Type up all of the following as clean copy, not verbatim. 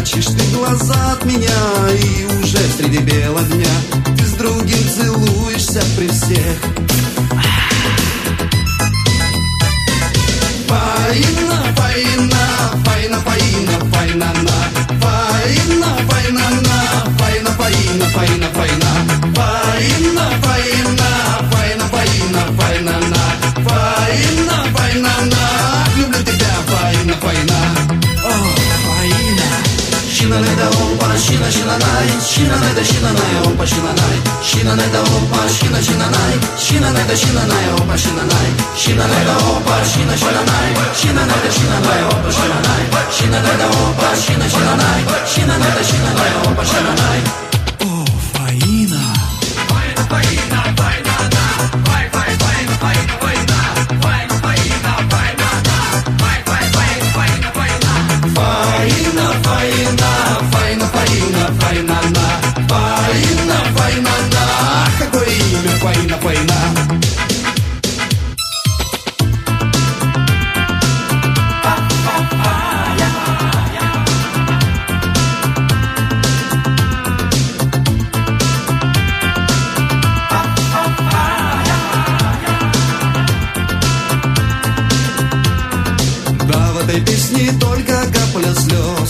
прячешь ты глаза от меня, и уже среди бела дня ты с другим целуешься при всех. Фаина, фаина, фаина, фаина, фаина, на. Фаина, фаина, на. Фаина, фаина, фаина, фаина. Фаина, фаина, фаина, фаина, фаина, на. Фаина, фаина, на. Люблю тебя, фаина, фаина. О, фаина. Шинанай да опа, шина, шинанай. Шинанай да шинанай, опа, шинанай. Шинанай да опа, шина, шинанай. Шинанай да шинанай, опа, шинанай. Шинанай да опа, шина, шинанай. Шинанай да шинанай, опа, шинанай. Шинанай да опа, шина, шинанай. Шинанай да шинанай, опа, шинанай. О, фаина. Фаина, фаина, фаина, да. Фай, фай, фаина, фаина, фаина. Фаина, фаина, фаина, да. Фай, фай, фаина, фаина, фаина. Фаина, фаина, фаина, фаина, фаина, на. Фаина, фаина, на. Какое имя, фаина, фаина. В этой песне только капля слез.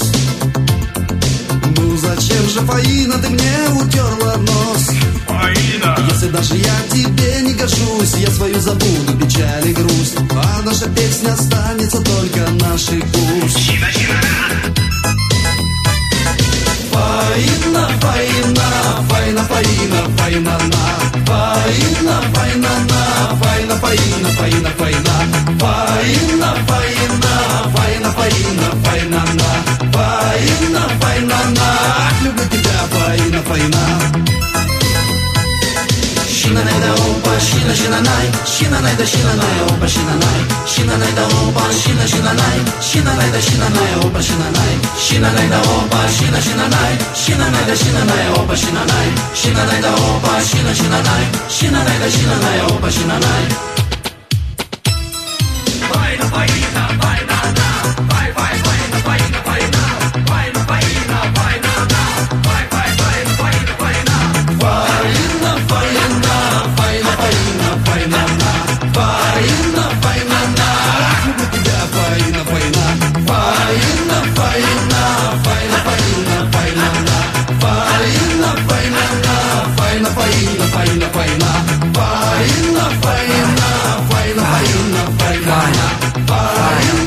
Ну зачем же, Фаина, ты мне утерла нос? Фаина! Если даже я тебе не гожусь, я свою забуду печаль и грусть, а наша песня останется только нашей пусть. Шина, шинана! Фаина, фаина, фаина, фаина, фаина, на. Фаина, фаина, на. Фаина, фаина, фаина, фаина. Фаина, фаина, фаина, фаина, фаина, на. Фаина, фаина, на. Люблю тебя, фаина, фаина. Шинанай да опа, шина, шинанай. Шинанай да шинанай, опа, шинанай. Шинанай да опа, шина, шинанай. Шинанай да шинанай, опа, шинанай. Шинанай да опа, шина, шинанай. Шинанай да шинанай, опа, шинанай. Шинанай да опа, шина, шинанай. Шинанай да шинанай, опа, шинанай. Фаина, фаина, фаина, да. Фай, фай, фаина, фаина, фаина. Фаина, фаина, фаина, да. Фай, фай, фаина, фаина, фаина. Фаина, фаина, фаина, фаина, фаина, на. Фаина, фаина, на. Люблю тебя, фаина, фаина. Фаина, фаина, фаина, фаина, фаина, на. Фаина, фаина, на. Фаина, фаина, фаина, фаина. Фаина, фаина, фаина, фаина, фаина, на. Фаина.